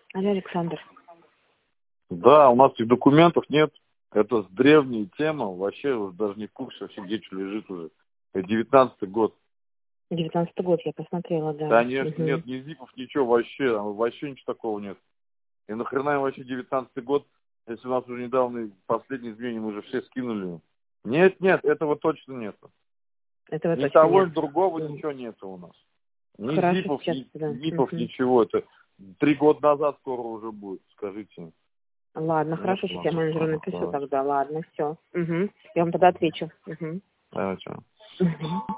Алло, Александр. Да, у нас этих документов нет. Это древняя тема. Вообще уже даже не в курсе, вообще где что лежит уже. Это 19-й год. 19-й год я посмотрела, да. Конечно, нет, ни зипов, ничего вообще ничего такого нет. И нахрена им вообще 19-й год, если у нас уже недавно последние изменения мы уже все скинули. Нет, этого точно нет. Этого Ни точно того, нет. ни другого ничего нет у нас. Ни Хорошо, зипов, сейчас, ни да. НИПов, ничего. Это 3 года назад скоро уже будет, скажите. Ладно, Нет, хорошо, сейчас я менеджеру напишу да. тогда. Ладно, все. Я вам тогда отвечу. Давайте.